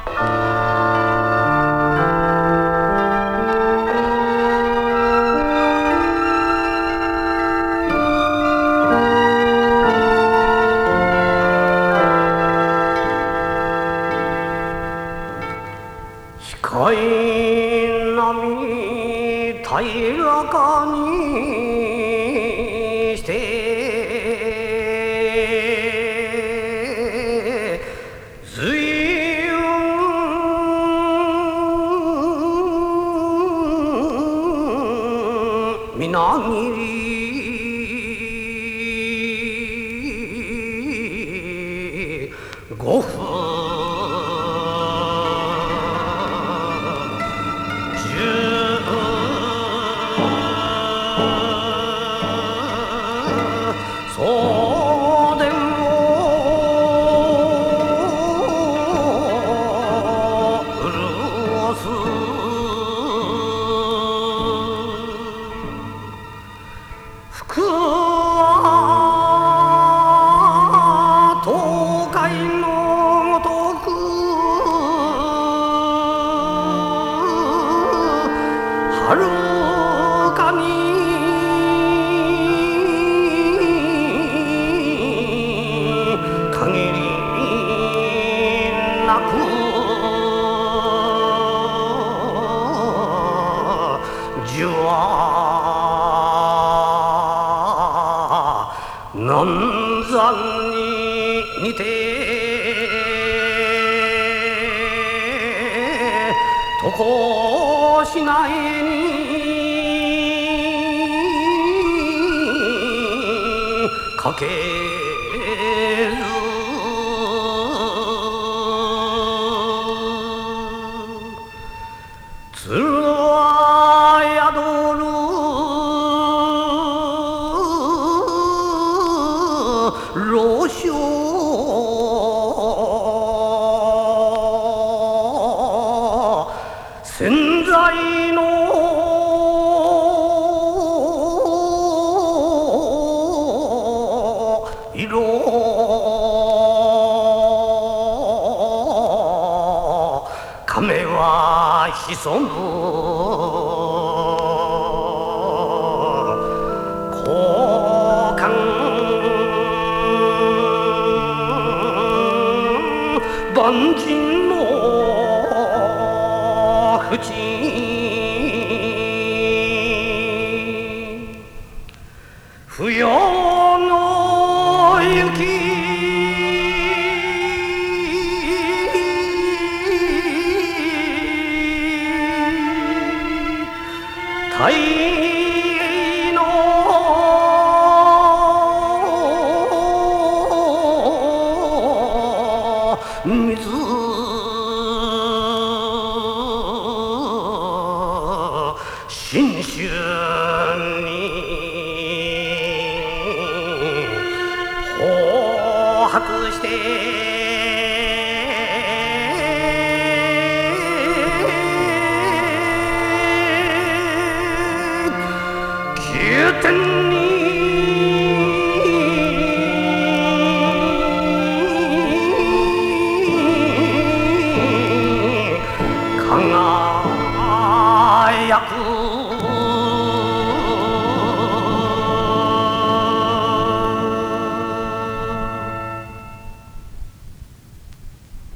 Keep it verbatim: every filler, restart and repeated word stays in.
光波平らかにして随分みなぎりごふそうでも潤す福は東海のごとくはるかに限りなくじわ南山に似てとこしないにかける鶴は宿る老少潜在の色亀は潜む交換万人の淵不要の雪太の水